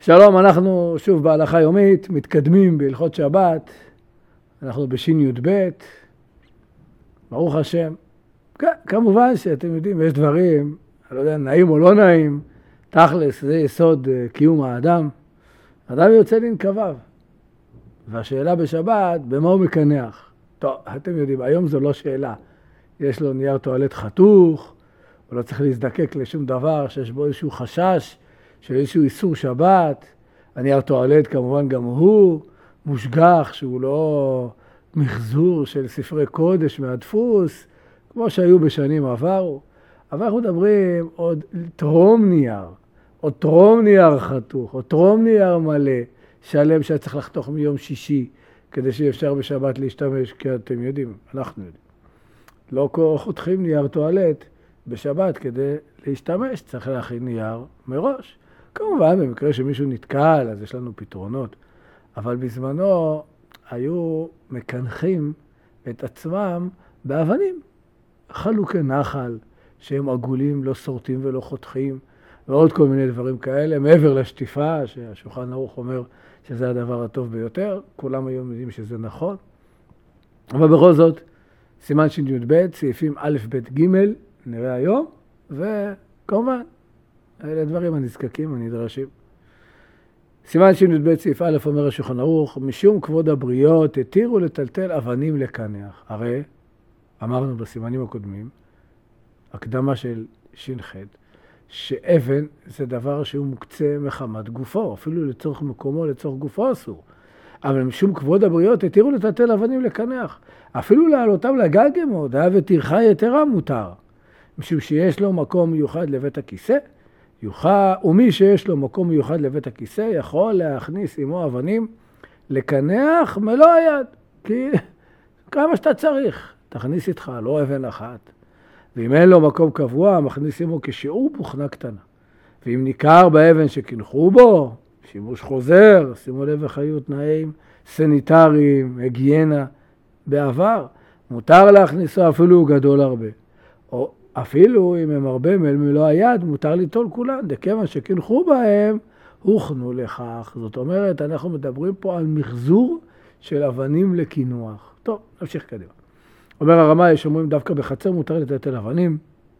שלום, אנחנו שוב בהלכה יומית, מתקדמים בהלכות שבת, אנחנו בשין י"ב, ברוך השם. כמובן שאתם יודעים, יש דברים, אני לא יודע, נעים או לא נעים, תכלס, זה יסוד קיום האדם. אדם יוצא לנקביו, והשאלה בשבת, במה הוא מקנח? טוב, אתם יודעים, היום זו לא שאלה. יש לו נייר טואלט חתוך, הוא לא צריך להזדקק לשום דבר שיש בו איזשהו חשש, של איזשהו איסור שבת. הנייר טואלט כמובן גם הוא מושגח, שהוא לא מחזור של ספרי קודש מהדפוס, כמו שהיו בשנים עברו. אבל אנחנו מדברים עוד טרום נייר, או טרום נייר חתוך, או טרום נייר מלא, שלם שהיה צריך לחתוך מיום שישי, כדי שאפשר בשבת להשתמש, כי אתם יודעים, אנחנו יודעים. לא חותכים נייר טואלט בשבת כדי להשתמש, צריך להכין נייר מראש. כמובן, במקרה שמישהו נתקל, אז יש לנו פתרונות. אבל בזמנו היו מקנחים את עצמם באבנים. חלוקי נחל, שהם עגולים, לא שורטים ולא חותכים, ועוד כל מיני דברים כאלה, מעבר לשטיפה, שהשולחן ערוך אומר שזה הדבר הטוב ביותר. כולם היום יודעים שזה נכון. אבל בכל זאת, סימן שי"ב, סעיפים א', ב', ג', נראה היום, וכמובן, אלה דברים הנזקקים, הנדרשים. סימן שי"ב סעיף א' אומר השולחן ערוך, משום כבוד הבריות התירו לטלטל אבנים לקנח. הרי אמרנו בסימנים הקודמים, הקדמה של ש"ח, שאבן זה דבר שהוא מוקצה מחמת גופו, אפילו לצורך מקומו, לצורך גופו אסור. אבל משום כבוד הבריות התירו לטלטל אבנים לקנח. אפילו לעלותם לגג מאוד, היה וטרחה יתרה מותר. משום שיש לו מקום מיוחד לבית הכיסא, ומי שיש לו מקום מיוחד לבית הכיסא יכול להכניס עמו אבנים לקנח מלוא היד, כי כמה שאתה צריך, תכניס איתך, לא אבן אחת. ואם אין לו מקום קבוע, מכניס עמו כשיעור בוכנה קטנה. ואם ניכר באבן שקנחו בו, שימוש חוזר, שימו לב איך היו תנאים סניטריים, היגיינה בעבר, מותר להכניסו אפילו הוא גדול הרבה. או אפילו אם הם הרבה מלוא היד, מותר ליטול כולן, דכיוון שקנחו בהם, הוכנו לכך. זאת אומרת, אנחנו מדברים פה על מחזור של אבנים לקינוח. טוב, נמשיך קדימה. אומר הרמה, יש אומרים דווקא בחצר מותר לטלטל אבנים,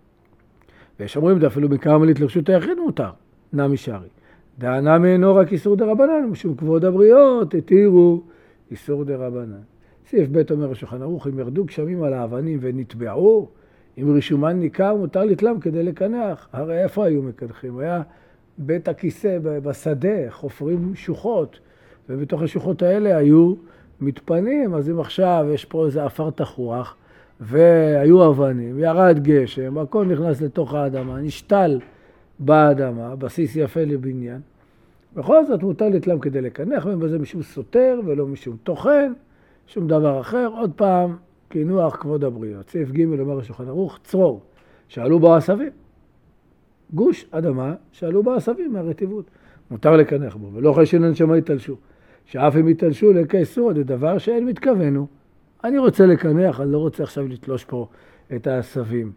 ויש אומרים אפילו בכרמלית לרשות היחיד מותר, נמי שרי. דענה מאינו רק איסור דרבנן, משום כבוד הבריות התירו איסור דרבנן. סעיף ב' אומר השולחן ערוך, אם ירדו גשמים על האבנים ונטבעו, אם רישומן ניכר מותר לתלם כדי לקנח. הרי איפה היו מקנחים? היה בית הכיסא בשדה, חופרים שוחות, ובתוך השוחות האלה היו מתפנים. אז אם עכשיו יש פה איזה אפר תחוח, והיו אבנים, ירד גשם, הכל נכנס לתוך האדמה, נשתל באדמה, בסיס יפה לבניין. בכל זאת מותר לתלם כדי לקנח, ובזה משום סותר ולא משום תוכן, שום דבר אחר. עוד פעם, קינוח כבוד הבריות. סעיף ג' אומר השולחן ערוך, צרור, שעלו בו עשבים. גוש אדמה שעלו בו עשבים מהרטיבות. מותר לקנח בו, ולא חשינן שמה יתלשו. שאף אם יתלשו לכאסור, זה דבר שאין מתכוונו. אני רוצה לקנח, אני לא רוצה עכשיו לתלוש פה את העשבים.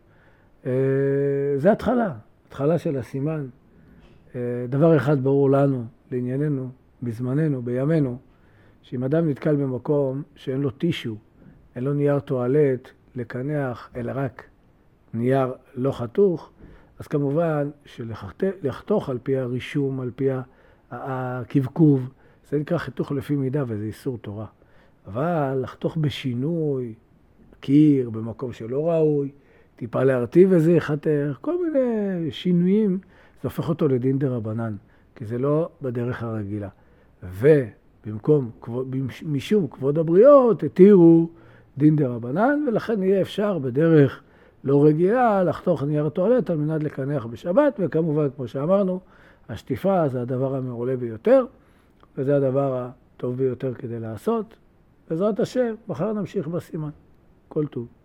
זה התחלה של הסימן. דבר אחד ברור לנו, לענייננו, בזמננו, בימינו, שאם אדם נתקל במקום שאין לו טישו, אין לו נייר טואלט לקנח, אלא רק נייר לא חתוך, אז כמובן שלחתוך על פי הרישום, על פי הקבקוב, זה נקרא חיתוך לפי מידה וזה איסור תורה. אבל לחתוך בשינוי, קיר, במקום שלא ראוי, טיפה להרטיב וזה יחתך, כל מיני שינויים, זה הופך אותו לדין דרבנן, כי זה לא בדרך הרגילה. משום כבוד הבריות התירו דין דרבנן, ולכן יהיה אפשר בדרך לא רגילה לחתוך נייר טואלט על מנת לקנח בשבת, וכמובן, כמו שאמרנו, השטיפה זה הדבר המעולה ביותר, וזה הדבר הטוב ביותר כדי לעשות. בעזרת השם, מחר נמשיך בסימן. כל טוב.